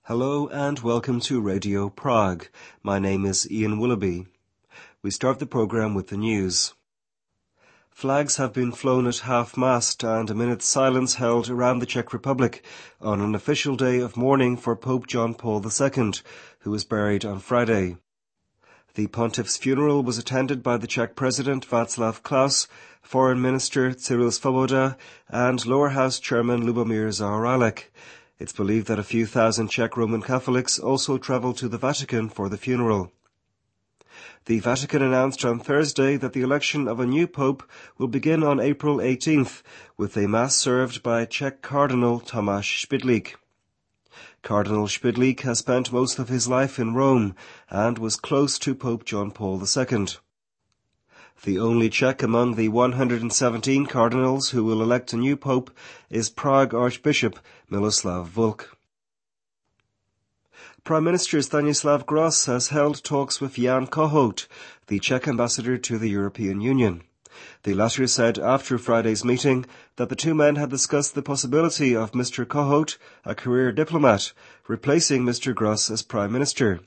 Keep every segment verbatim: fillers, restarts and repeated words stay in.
Hello and welcome to Radio Prague. My name is Ian Willoughby. We start the programme with the news. Flags have been flown at half-mast and a minute's silence held around the Czech Republic on an official day of mourning for Pope John Paul the Second, who was buried on Friday. The pontiff's funeral was attended by the Czech President Václav Klaus, Foreign Minister Cyril Svoboda, and Lower House Chairman Lubomír Zaorálek. It's believed that a few thousand Czech Roman Catholics also travelled to the Vatican for the funeral. The Vatican announced on Thursday that the election of a new pope will begin on April eighteenth, with a mass served by Czech Cardinal Tomáš Špidlík. Cardinal Špidlík has spent most of his life in Rome and was close to Pope John Paul the Second. The only Czech among the one hundred seventeen cardinals who will elect a new pope is Prague Archbishop Miloslav Vlk. Prime Minister Stanislav Gross has held talks with Jan Kohout, the Czech ambassador to the European Union. The latter said after Friday's meeting that the two men had discussed the possibility of Mister Kohout, a career diplomat, replacing Mister Gross as Prime Minister.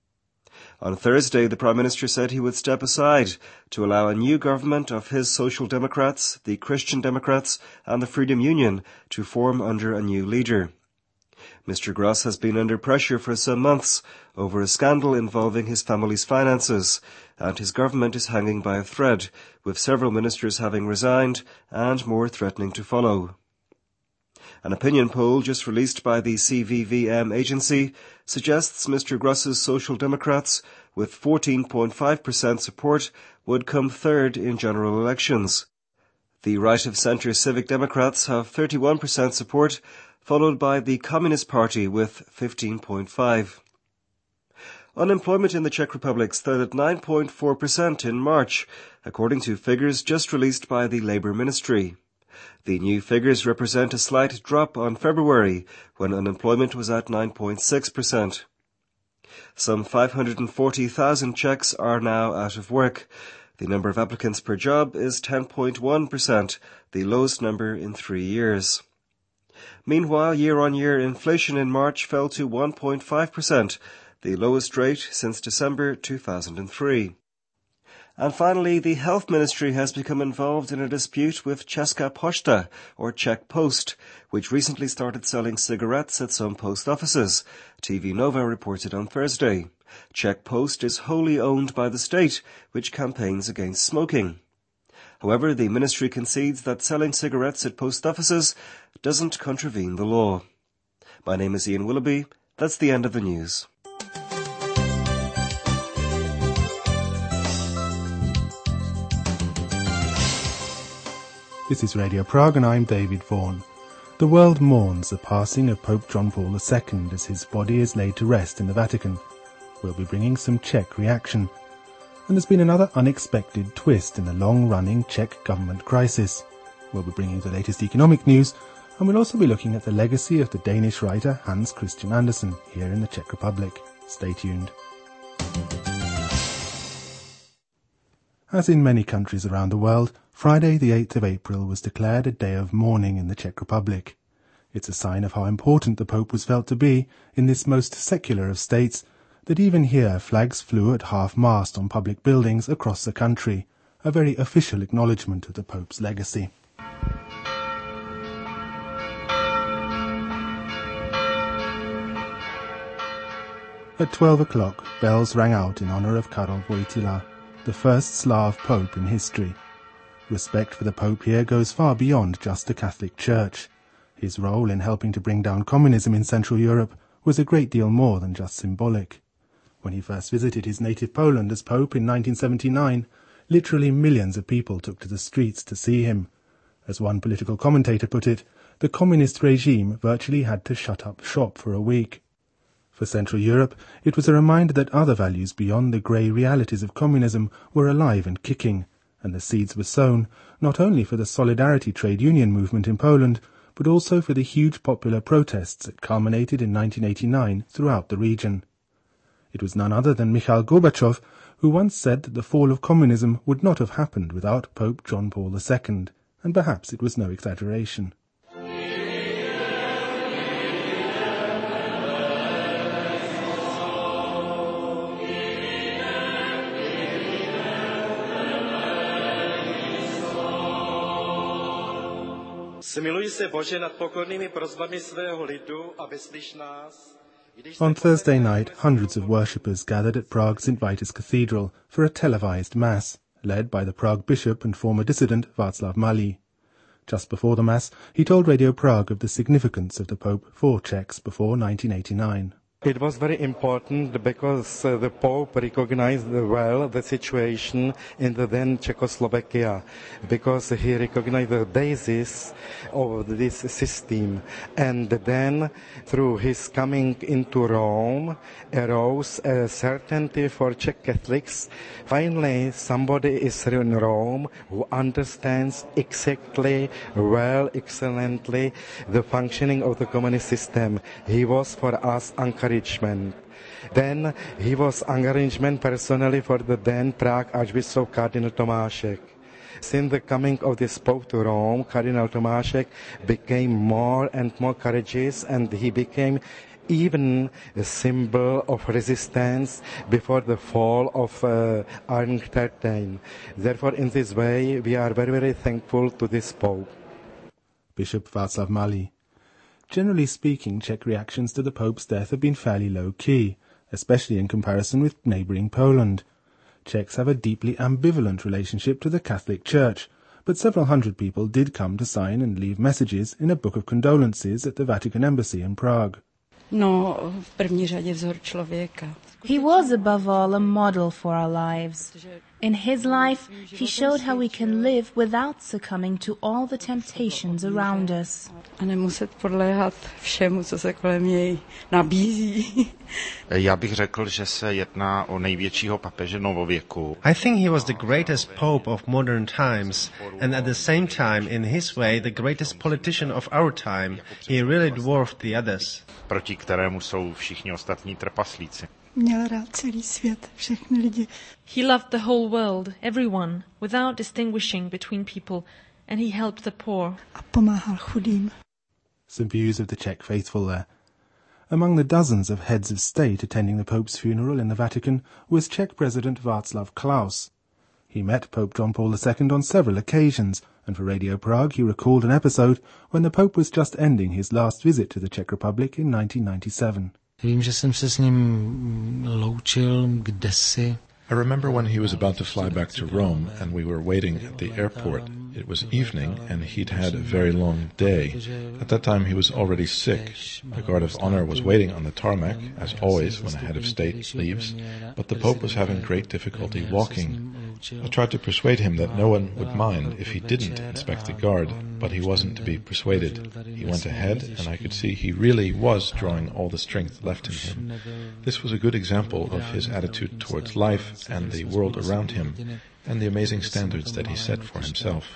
On Thursday, the Prime Minister said he would step aside to allow a new government of his Social Democrats, the Christian Democrats and the Freedom Union to form under a new leader. Mister Gross has been under pressure for some months over a scandal involving his family's finances, and his government is hanging by a thread, with several ministers having resigned and more threatening to follow. An opinion poll just released by the C V V M agency suggests Mister Gross's Social Democrats, with fourteen point five percent support, would come third in general elections. The right-of-centre Civic Democrats have thirty-one percent support, followed by the Communist Party with fifteen point five. Unemployment in the Czech Republic stood at nine point four percent in March, according to figures just released by the Labour Ministry. The new figures represent a slight drop on February, when unemployment was at nine point six percent. Some five hundred forty thousand Czechs are now out of work. The number of applicants per job is ten point one percent, the lowest number in three years. Meanwhile, year-on-year inflation in March fell to one point five percent, the lowest rate since December two thousand three. And finally, the Health Ministry has become involved in a dispute with Česká pošta, or Czech Post, which recently started selling cigarettes at some post offices, T V Nova reported on Thursday. Czech Post is wholly owned by the state, which campaigns against smoking. However, the ministry concedes that selling cigarettes at post offices doesn't contravene the law. My name is Ian Willoughby. That's the end of the news. This is Radio Prague and I'm David Vaughan. The world mourns the passing of Pope John Paul the Second as his body is laid to rest in the Vatican. We'll be bringing some Czech reaction. And there's been another unexpected twist in the long-running Czech government crisis. We'll be bringing the latest economic news, and we'll also be looking at the legacy of the Danish writer Hans Christian Andersen here in the Czech Republic. Stay tuned. As in many countries around the world, Friday the eighth of April was declared a day of mourning in the Czech Republic. It's a sign of how important the Pope was felt to be in this most secular of states, that even here flags flew at half-mast on public buildings across the country, a very official acknowledgement of the Pope's legacy. At twelve o'clock, bells rang out in honour of Karol Wojtyla, the first Slav Pope in history. Respect for the Pope here goes far beyond just the Catholic Church. His role in helping to bring down communism in Central Europe was a great deal more than just symbolic. When he first visited his native Poland as Pope in nineteen seventy-nine, literally millions of people took to the streets to see him. As one political commentator put it, the communist regime virtually had to shut up shop for a week. For Central Europe, it was a reminder that other values beyond the grey realities of communism were alive and kicking, and the seeds were sown not only for the Solidarity trade union movement in Poland, but also for the huge popular protests that culminated in nineteen eighty-nine throughout the region. It was none other than Mikhail Gorbachev who once said that the fall of communism would not have happened without Pope John Paul the Second, and perhaps it was no exaggeration. On Thursday night, hundreds of worshippers gathered at Prague's Saint Vitus Cathedral for a televised mass, led by the Prague bishop and former dissident Václav Malý. Just before the mass, he told Radio Prague of the significance of the Pope for Czechs before nineteen eighty-nine. It was very important because uh, the Pope recognized well the situation in the then Czechoslovakia, because he recognized the basis of this system. And then, through his coming into Rome, arose a certainty for Czech Catholics. Finally, somebody is in Rome who understands exactly, well, excellently, the functioning of the communist system. He was for us encouraged. Then he was encouragement personally for the then Prague Archbishop Cardinal Tomášek. Since the coming of this Pope to Rome, Cardinal Tomášek became more and more courageous, and he became even a symbol of resistance before the fall of uh, Iron Curtain. Therefore, in this way, we are very, very thankful to this Pope. Bishop Václav Malý. Generally speaking, Czech reactions to the Pope's death have been fairly low-key, especially in comparison with neighbouring Poland. Czechs have a deeply ambivalent relationship to the Catholic Church, but several hundred people did come to sign and leave messages in a book of condolences at the Vatican Embassy in Prague. No, v první řadě vzor člověka. He was above all a model for our lives. In his life, he showed how we can live without succumbing to all the temptations around us. A nemuset podléhat všemu, co se kolem něj nabízí. Já bych řekl, že se jedná o největšího papeže novověku. I think he was the greatest pope of modern times, and at the same time, in his way, the greatest politician of our time. He really dwarfed the others. Proti kterému jsou všichni ostatní trpaslíci. Měl rád celý svět, všechny lidi. He loved the whole world, everyone, without distinguishing between people, and he helped the poor. A pomáhal chudým. Some views of the Czech faithful there. Among the dozens of heads of state attending the Pope's funeral in the Vatican was Czech President Václav Klaus. He met Pope John Paul the Second on several occasions, and for Radio Prague he recalled an episode when the Pope was just ending his last visit to the Czech Republic in nineteen ninety-seven. Vím, že jsem se s ním loučil kdesi. I remember when he was about to fly back to Rome and we were waiting at the airport. It was evening and he'd had a very long day. At that time he was already sick. The guard of honor was waiting on the tarmac, as always when a head of state leaves, but the Pope was having great difficulty walking. I tried to persuade him that no one would mind if he didn't inspect the guard, but he wasn't to be persuaded. He went ahead, and I could see he really was drawing all the strength left in him. This was a good example of his attitude towards life and the world around him, and the amazing standards that he set for himself.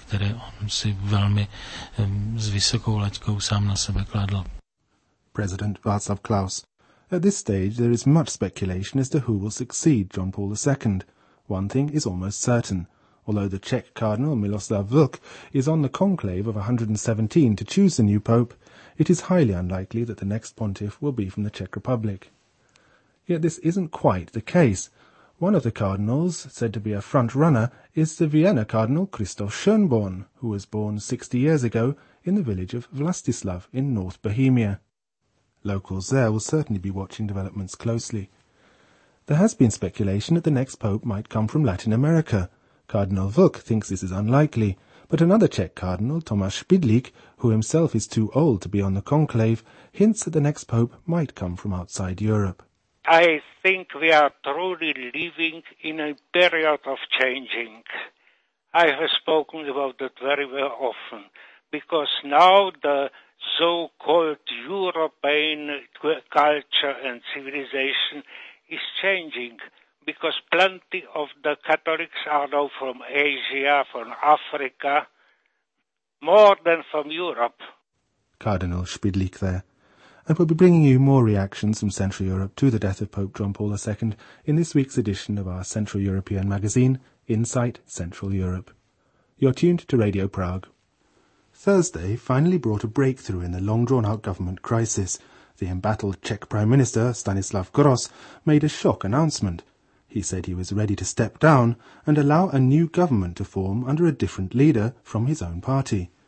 President Václav Klaus. At this stage there is much speculation as to who will succeed John Paul the Second. One thing is almost certain. Although the Czech Cardinal Miloslav Vlk is on the conclave of one hundred seventeen to choose the new pope, it is highly unlikely that the next pontiff will be from the Czech Republic. Yet this isn't quite the case. One of the cardinals, said to be a front-runner, is the Vienna Cardinal Christoph Schönborn, who was born sixty years ago in the village of Vlastislav in North Bohemia. Locals there will certainly be watching developments closely. There has been speculation that the next pope might come from Latin America. Cardinal Vlk thinks this is unlikely, but another Czech cardinal, Tomáš Špidlík, who himself is too old to be on the conclave, hints that the next pope might come from outside Europe. I think we are truly living in a period of changing. I have spoken about that very, very often, because now the so-called European culture and civilization is changing, because plenty of the Catholics are now from Asia, from Africa, more than from Europe. Cardinal Špidlík there. And we'll be bringing you more reactions from Central Europe to the death of Pope John Paul the Second in this week's edition of our Central European magazine, Insight Central Europe. You're tuned to Radio Prague. Thursday finally brought a breakthrough in the long-drawn-out government crisis. The embattled Czech Prime Minister, Stanislav Gross, made a shock announcement. He said he was ready to step down and allow a new government to form under a different leader from his own party.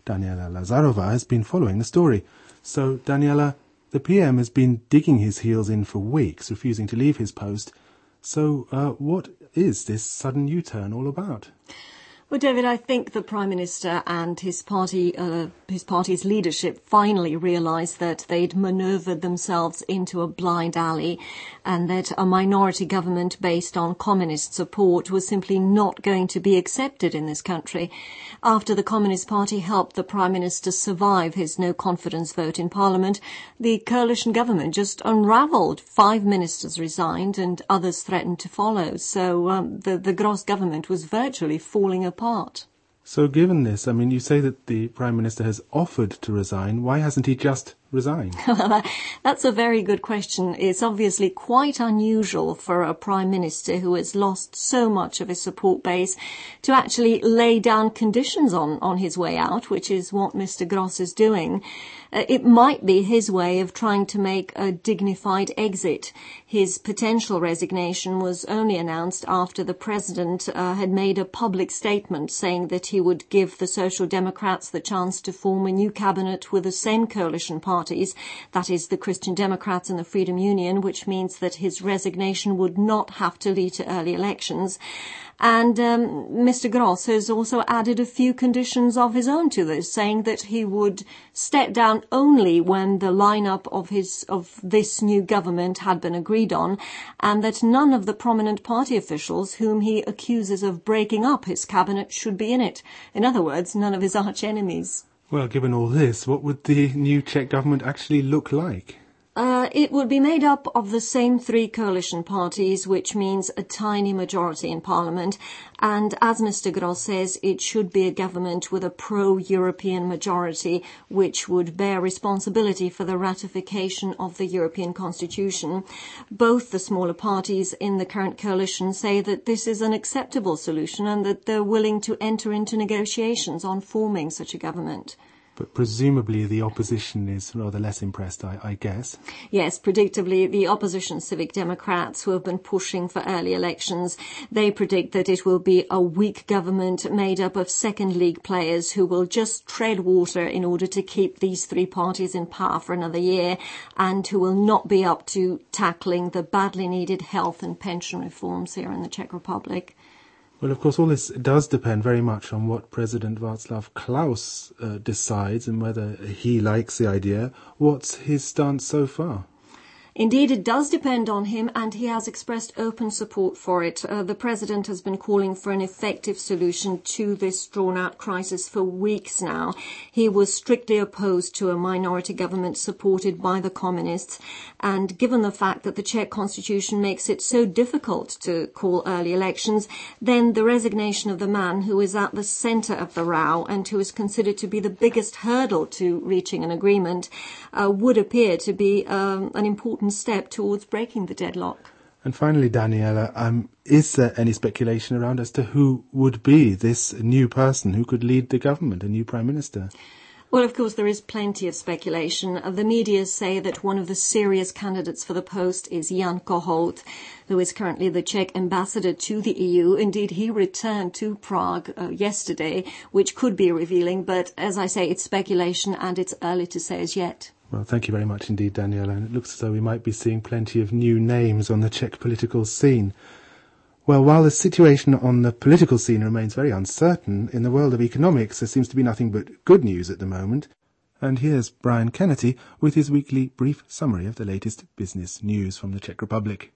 Daniela Lazarova has been following the story. So, Daniela, the P M has been digging his heels in for weeks, refusing to leave his post. So, uh, what is this sudden U-turn all about? Well, David, I think the Prime Minister and his party, uh, his party's leadership finally realised that they'd manoeuvred themselves into a blind alley and that a minority government based on communist support was simply not going to be accepted in this country. After the Communist Party helped the Prime Minister survive his no-confidence vote in Parliament, the coalition government just unravelled. Five ministers resigned and others threatened to follow. So um, the, the Gross government was virtually falling apart. Apart. So given this, I mean, you say that the Prime Minister has offered to resign. Why hasn't he just resigned? That's a very good question. It's obviously quite unusual for a Prime Minister who has lost so much of his support base to actually lay down conditions on, on his way out, which is what Mister Gross is doing. Uh, it might be his way of trying to make a dignified exit. His potential resignation was only announced after the President uh, had made a public statement saying that he would give the Social Democrats the chance to form a new cabinet with the same coalition parties, that is, the Christian Democrats and the Freedom Union, which means that his resignation would not have to lead to early elections. And um, Mister Gross has also added a few conditions of his own to this, saying that he would step down only when the lineup of his of this new government had been agreed on, and that none of the prominent party officials whom he accuses of breaking up his cabinet should be in it. In other words, none of his arch enemies. Well, given all this, what would the new Czech government actually look like? Uh, it would be made up of the same three coalition parties, which means a tiny majority in Parliament. And as Mister Gross says, it should be a government with a pro-European majority, which would bear responsibility for the ratification of the European Constitution. Both the smaller parties in the current coalition say that this is an acceptable solution and that they're willing to enter into negotiations on forming such a government. But presumably the opposition is rather less impressed, I, I guess. Yes, predictably, the opposition Civic Democrats, who have been pushing for early elections, they predict that it will be a weak government made up of second league players who will just tread water in order to keep these three parties in power for another year, and who will not be up to tackling the badly needed health and pension reforms here in the Czech Republic. Well, of course, all this does depend very much on what President Václav Klaus uh, decides and whether he likes the idea. What's his stance so far? Indeed, it does depend on him, and he has expressed open support for it. Uh, the President has been calling for an effective solution to this drawn-out crisis for weeks now. He was strictly opposed to a minority government supported by the Communists, and given the fact that the Czech constitution makes it so difficult to call early elections, then the resignation of the man who is at the centre of the row and who is considered to be the biggest hurdle to reaching an agreement uh, would appear to be um, an important step towards breaking the deadlock. And finally, Daniela, um, is there any speculation around as to who would be this new person who could lead the government, a new Prime Minister? Well, of course, there is plenty of speculation. The media say that one of the serious candidates for the post is Jan Kohout, who is currently the Czech ambassador to the E U. Indeed, he returned to Prague uh, yesterday, which could be revealing, but as I say, it's speculation and it's early to say as yet. Well, thank you very much indeed, Daniela. And it looks as though we might be seeing plenty of new names on the Czech political scene. Well, while the situation on the political scene remains very uncertain, in the world of economics there seems to be nothing but good news at the moment. And here's Brian Kennedy with his weekly brief summary of the latest business news from the Czech Republic.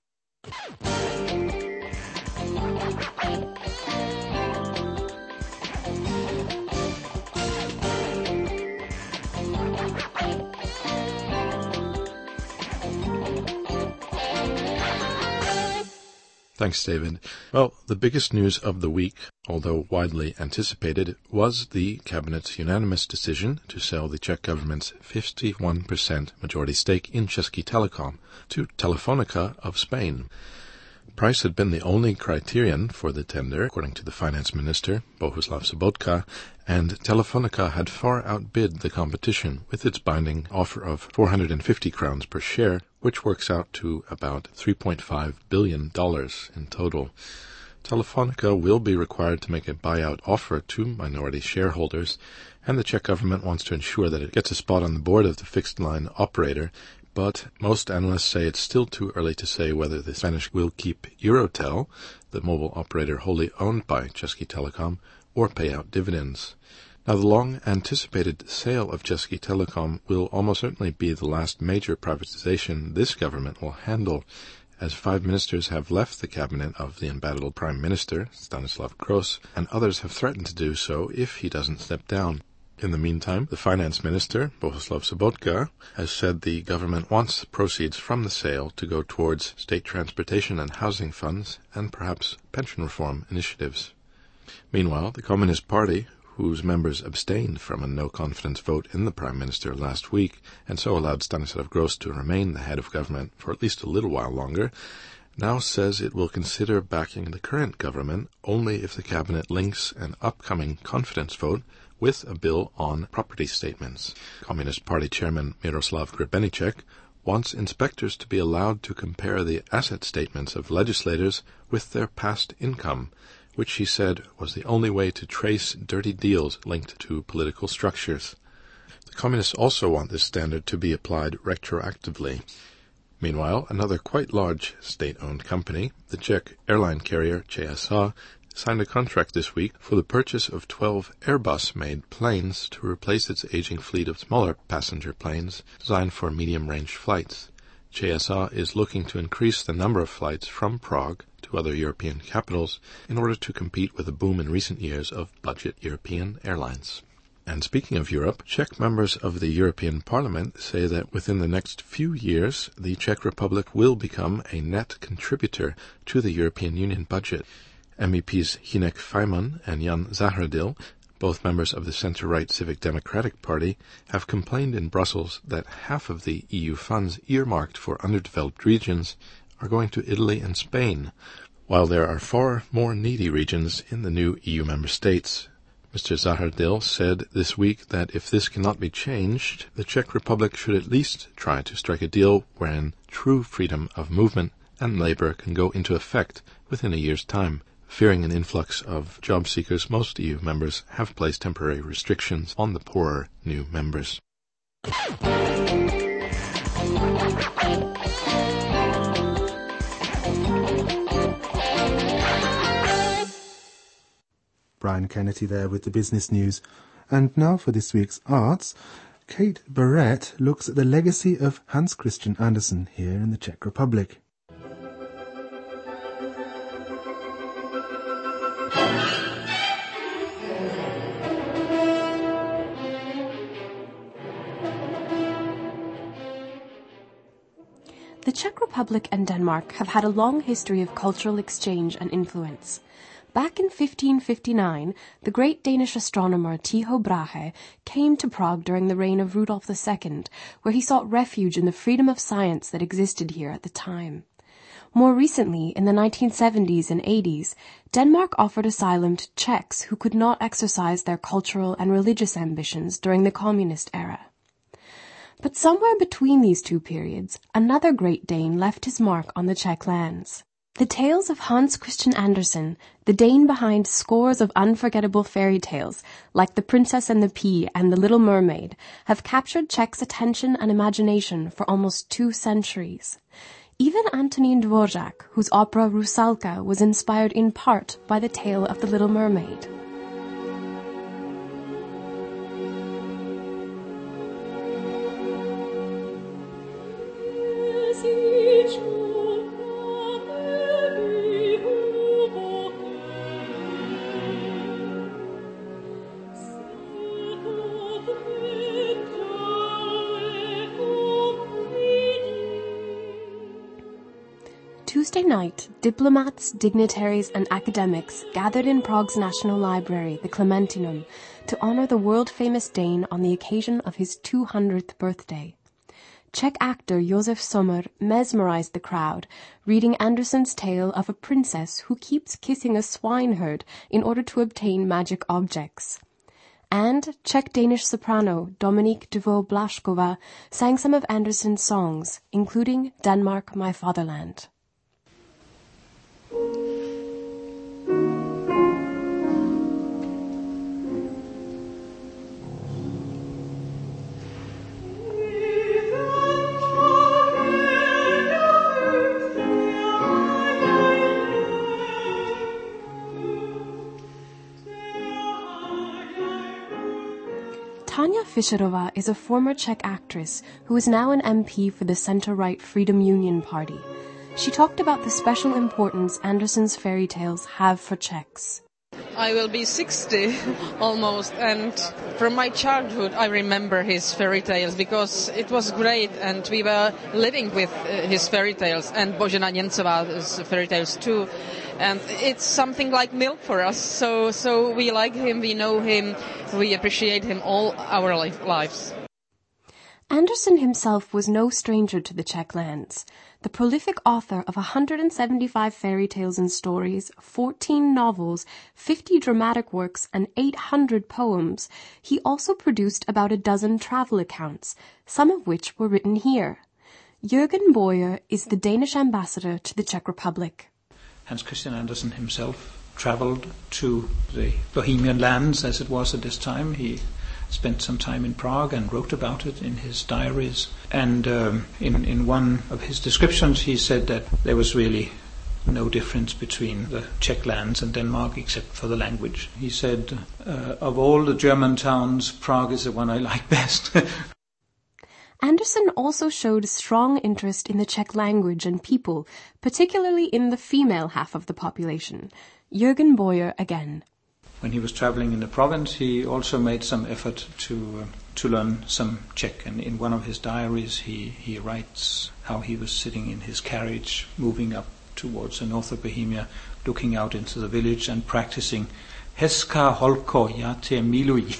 Thanks, David. Well, the biggest news of the week, although widely anticipated, was the Cabinet's unanimous decision to sell the Czech government's fifty-one percent majority stake in Český Telecom to Telefonica of Spain. Price had been the only criterion for the tender, according to the finance minister, Bohuslav Sobotka, and Telefonica had far outbid the competition with its binding offer of four hundred fifty crowns per share, which works out to about three point five billion dollars in total. Telefonica will be required to make a buyout offer to minority shareholders, and the Czech government wants to ensure that it gets a spot on the board of the fixed-line operator, but most analysts say it's still too early to say whether the Spanish will keep Eurotel, the mobile operator wholly owned by Český Telecom, or pay out dividends. Now, the long-anticipated sale of Český Telecom will almost certainly be the last major privatization this government will handle, as five ministers have left the cabinet of the embattled Prime Minister, Stanislav Gross, and others have threatened to do so if he doesn't step down. In the meantime, the Finance Minister, Bohuslav Sobotka, has said the government wants proceeds from the sale to go towards state transportation and housing funds and perhaps pension reform initiatives. Meanwhile, the Communist Party, whose members abstained from a no-confidence vote in the Prime Minister last week, and so allowed Stanislav Gross to remain the head of government for at least a little while longer, now says it will consider backing the current government only if the cabinet links an upcoming confidence vote with a bill on property statements. Communist Party Chairman Miroslav Grebenicek wants inspectors to be allowed to compare the asset statements of legislators with their past income, which he said was the only way to trace dirty deals linked to political structures. The Communists also want this standard to be applied retroactively. Meanwhile, another quite large state-owned company, the Czech airline carrier Č S A, signed a contract this week for the purchase of twelve Airbus-made planes to replace its aging fleet of smaller passenger planes designed for medium-range flights. Č S A is looking to increase the number of flights from Prague to other European capitals in order to compete with the boom in recent years of budget European airlines. And speaking of Europe, Czech members of the European Parliament say that within the next few years, the Czech Republic will become a net contributor to the European Union budget. M E Ps Hinek Fajman and Jan Zahradil, both members of the centre-right Civic Democratic Party, have complained in Brussels that half of the E U funds earmarked for underdeveloped regions are going to Italy and Spain, while there are far more needy regions in the new E U member states. Mister Zahradil said this week that if this cannot be changed, the Czech Republic should at least try to strike a deal wherein true freedom of movement and labour can go into effect within a year's time. Fearing an influx of job seekers, most E U members have placed temporary restrictions on the poorer new members. Brian Kennedy there with the business news. And now for this week's arts, Kate Barrett looks at the legacy of Hans Christian Andersen here in the Czech Republic. The Czech Republic and Denmark have had a long history of cultural exchange and influence. Back in fifteen fifty-nine, the great Danish astronomer Tycho Brahe came to Prague during the reign of Rudolf the Second, where he sought refuge in the freedom of science that existed here at the time. More recently, in the nineteen seventies and eighties, Denmark offered asylum to Czechs who could not exercise their cultural and religious ambitions during the communist era. But somewhere between these two periods, another great Dane left his mark on the Czech lands. The tales of Hans Christian Andersen, the Dane behind scores of unforgettable fairy tales like The Princess and the Pea and The Little Mermaid, have captured Czechs' attention and imagination for almost two centuries. Even Antonín Dvořák, whose opera Rusalka was inspired in part by the tale of The Little Mermaid. Tuesday night, diplomats, dignitaries, and academics gathered in Prague's National Library, the Clementinum, to honor the world-famous Dane on the occasion of his two hundredth birthday. Czech actor Josef Sommer mesmerized the crowd, reading Andersen's tale of a princess who keeps kissing a swineherd in order to obtain magic objects. And Czech-Danish soprano Dominique Duvaux-Blašková sang some of Andersen's songs, including Denmark, My Fatherland. Tanja Fischerova is a former Czech actress who is now an M P for the centre-right Freedom Union Party. She talked about the special importance Andersen's fairy tales have for Czechs. I will be sixty almost, and from my childhood I remember his fairy tales because it was great, and we were living with uh, his fairy tales and Božena Němcova's fairy tales too, and it's something like milk for us. So, so we like him, we know him, we appreciate him all our life, lives. Andersen himself was no stranger to the Czech lands. The prolific author of one hundred seventy-five fairy tales and stories, fourteen novels, fifty dramatic works, and eight hundred poems, he also produced about a dozen travel accounts, some of which were written here. Jürgen Boyer is the Danish ambassador to the Czech Republic. Hans Christian Andersen himself traveled to the Bohemian lands, as it was at this time. He spent some time in Prague and wrote about it in his diaries. And um, in, in one of his descriptions he said that there was really no difference between the Czech lands and Denmark except for the language. He said, uh, of all the German towns, Prague is the one I like best. Andersen also showed a strong interest in the Czech language and people, particularly in the female half of the population. Jürgen Boyer again. When he was traveling in the province, he also made some effort to uh, to learn some Czech. And in one of his diaries, he, he writes how he was sitting in his carriage, moving up towards the north of Bohemia, looking out into the village and practicing Hezká holko, já tě miluji.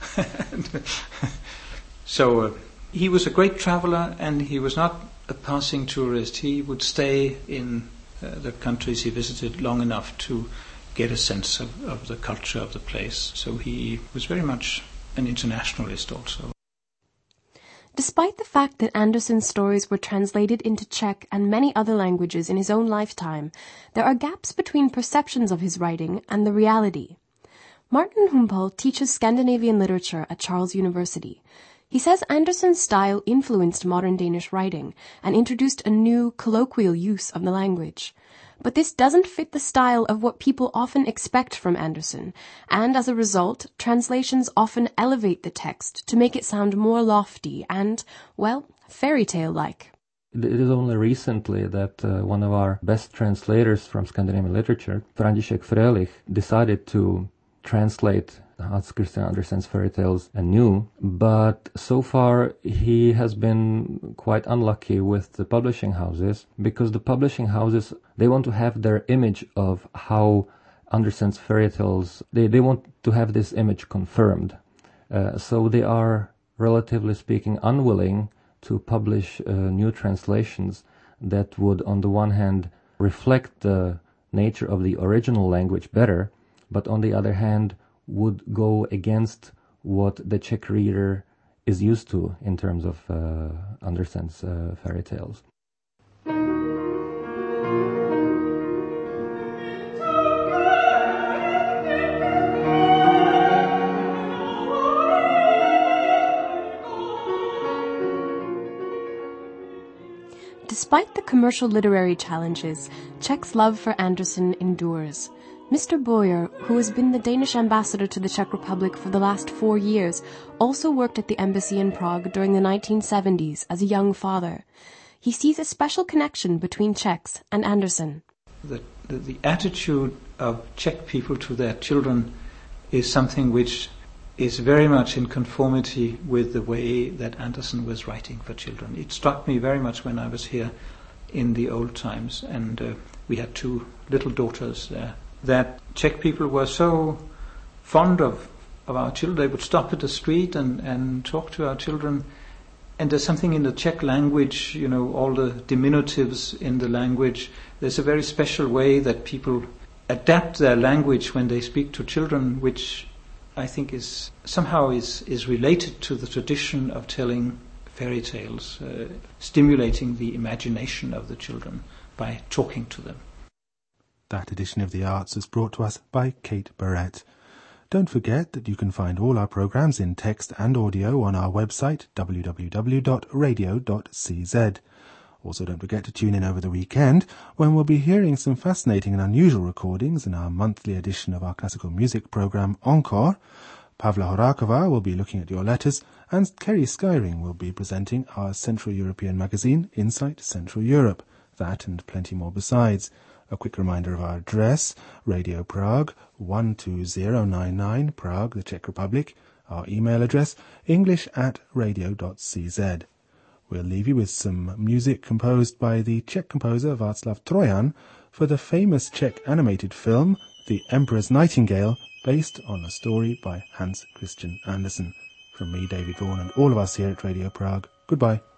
So uh, he was a great traveler, and he was not a passing tourist. He would stay in uh, the countries he visited long enough to get a sense of, of the culture of the place. So he was very much an internationalist also. Despite the fact that Andersen's stories were translated into Czech and many other languages in his own lifetime, there are gaps between perceptions of his writing and the reality. Martin Humpel teaches Scandinavian literature at Charles University. He says Andersen's style influenced modern Danish writing and introduced a new, colloquial use of the language. But this doesn't fit the style of what people often expect from Andersen, and as a result, translations often elevate the text to make it sound more lofty and, well, fairy tale-like. It is only recently that uh, one of our best translators from Scandinavian literature, František Frölich, decided to translate Hans Christian Andersen's fairy tales anew, but so far he has been quite unlucky with the publishing houses, because the publishing houses, they want to have their image of how Andersen's fairy tales, they, they want to have this image confirmed. Uh, so they are, relatively speaking, unwilling to publish uh, new translations that would, on the one hand, reflect the nature of the original language better, but on the other hand, would go against what the Czech reader is used to in terms of uh, Andersen's uh, fairy tales. Despite the commercial literary challenges, Czech's love for Andersen endures. Mister Boyer, who has been the Danish ambassador to the Czech Republic for the last four years, also worked at the embassy in Prague during the nineteen seventies as a young father. He sees a special connection between Czechs and Andersen. The, the, the attitude of Czech people to their children is something which is very much in conformity with the way that Andersen was writing for children. It struck me very much when I was here in the old times, and uh, we had two little daughters there, that Czech people were so fond of, of our children. They would stop at the street and, and talk to our children. And there's something in the Czech language, you know, all the diminutives in the language. There's a very special way that people adapt their language when they speak to children, which I think is somehow is, is related to the tradition of telling fairy tales, uh, stimulating the imagination of the children by talking to them. That edition of The Arts was brought to us by Kate Barrett. Don't forget that you can find all our programmes in text and audio on our website, w w w dot radio dot c z. Also, don't forget to tune in over the weekend, when we'll be hearing some fascinating and unusual recordings in our monthly edition of our classical music programme, Encore, Pavla Horakova will be looking at your letters, and Kerry Skyring will be presenting our Central European magazine, Insight Central Europe. That and plenty more besides. A quick reminder of our address, Radio Prague, one two zero nine nine, Prague, the Czech Republic. Our email address, english at radio dot c z. We'll leave you with some music composed by the Czech composer Václav Trojan for the famous Czech animated film, The Emperor's Nightingale, based on a story by Hans Christian Andersen. From me, David Vaughan, and all of us here at Radio Prague, goodbye.